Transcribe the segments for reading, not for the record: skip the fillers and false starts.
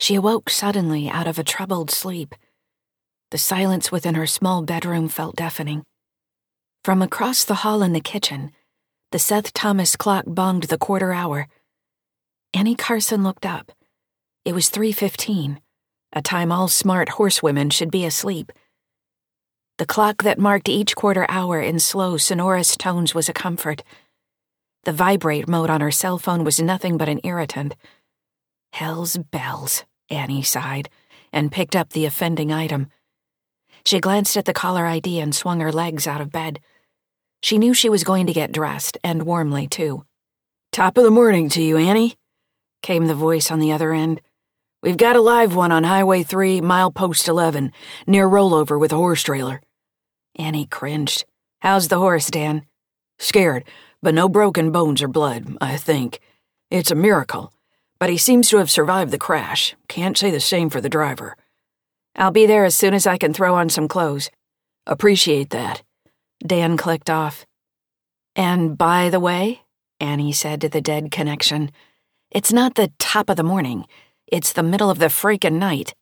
She awoke suddenly out of a troubled sleep. The silence within her small bedroom felt deafening. From across the hall in the kitchen, the Seth Thomas clock bonged the quarter hour. Annie Carson looked up. It was 3:15, a time all smart horsewomen should be asleep. The clock that marked each quarter hour in slow, sonorous tones was a comfort. The vibrate mode on her cell phone was nothing but an irritant. Hell's bells, Annie sighed, and picked up the offending item. She glanced at the caller ID and swung her legs out of bed. She knew she was going to get dressed, and warmly, too. "Top of the morning to you, Annie," came the voice on the other end. "We've got a live one on Highway 3, milepost 11, near Rollover with a horse trailer." Annie cringed. "How's the horse, Dan?" "Scared, but no broken bones or blood, I think. It's a miracle, but he seems to have survived the crash. Can't say the same for the driver." "I'll be there as soon as I can throw on some clothes." "Appreciate that." Dan clicked off. "And by the way," Annie said to the dead connection, "it's not the top of the morning. It's the middle of the freaking night."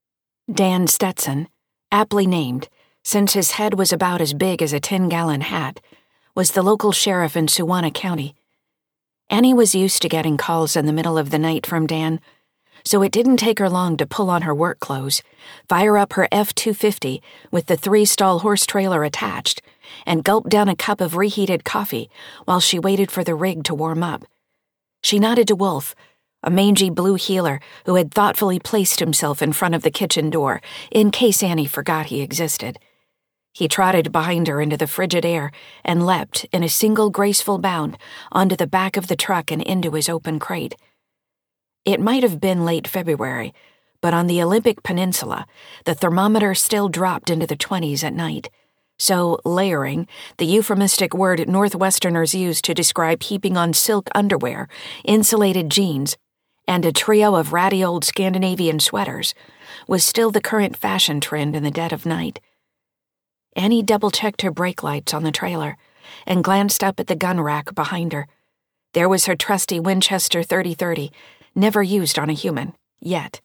Dan Stetson, aptly named, since his head was about as big as a 10-gallon hat, was the local sheriff in Suwannee County. Annie was used to getting calls in the middle of the night from Dan, so it didn't take her long to pull on her work clothes, fire up her F-250 with the 3-stall horse trailer attached, and gulp down a cup of reheated coffee while she waited for the rig to warm up. She nodded to Wolf, a mangy blue heeler who had thoughtfully placed himself in front of the kitchen door in case Annie forgot he existed. He trotted behind her into the frigid air and leapt in a single graceful bound onto the back of the truck and into his open crate. It might have been late February, but on the Olympic Peninsula, the thermometer still dropped into the 20s at night. So layering, the euphemistic word Northwesterners use to describe heaping on silk underwear, insulated jeans, and a trio of ratty old Scandinavian sweaters, was still the current fashion trend in the dead of night. Annie double-checked her brake lights on the trailer and glanced up at the gun rack behind her. There was her trusty Winchester .30-30, never used on a human, yet.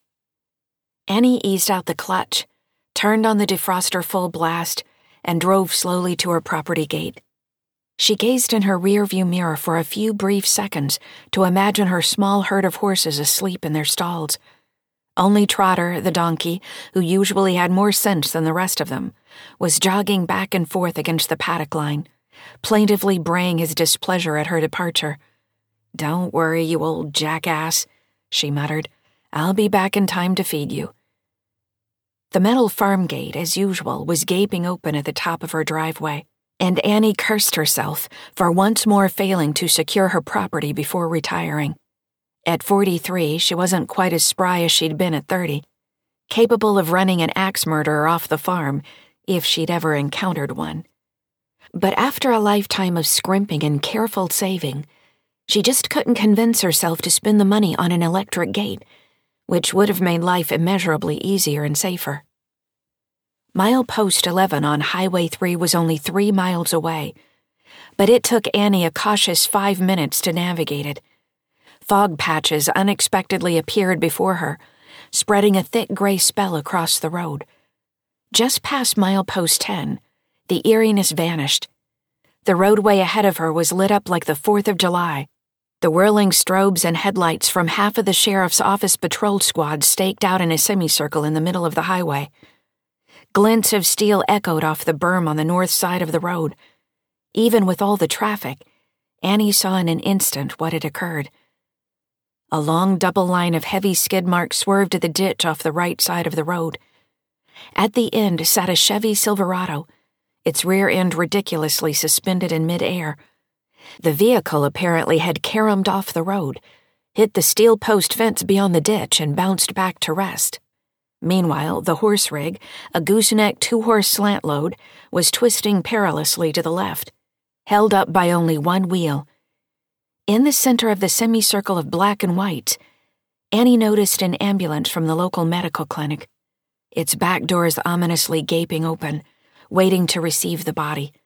Annie eased out the clutch, turned on the defroster full blast, and drove slowly to her property gate. She gazed in her rearview mirror for a few brief seconds to imagine her small herd of horses asleep in their stalls. Only Trotter, the donkey, who usually had more sense than the rest of them, was jogging back and forth against the paddock line, plaintively braying his displeasure at her departure. "Don't worry, you old jackass," she muttered. "I'll be back in time to feed you." The metal farm gate, as usual, was gaping open at the top of her driveway, and Annie cursed herself for once more failing to secure her property before retiring. At 43, she wasn't quite as spry as she'd been at 30, capable of running an axe murderer off the farm if she'd ever encountered one. But after a lifetime of scrimping and careful saving, she just couldn't convince herself to spend the money on an electric gate, which would have made life immeasurably easier and safer. Milepost 11 on Highway 3 was only 3 miles away, but it took Annie a cautious 5 minutes to navigate it. Fog patches unexpectedly appeared before her, spreading a thick gray spell across the road. Just past milepost 10, the eeriness vanished. The roadway ahead of her was lit up like the 4th of July. The whirling strobes and headlights from half of the sheriff's office patrol squad staked out in a semicircle in the middle of the highway. Glints of steel echoed off the berm on the north side of the road. Even with all the traffic, Annie saw in an instant what had occurred. A long double line of heavy skid marks swerved to the ditch off the right side of the road. At the end sat a Chevy Silverado, its rear end ridiculously suspended in mid-air. The vehicle apparently had caromed off the road, hit the steel post fence beyond the ditch, and bounced back to rest. Meanwhile, the horse rig, a gooseneck 2-horse slant load, was twisting perilously to the left, held up by only one wheel. In the center of the semicircle of black and white, Annie noticed an ambulance from the local medical clinic, its back doors ominously gaping open, waiting to receive the body.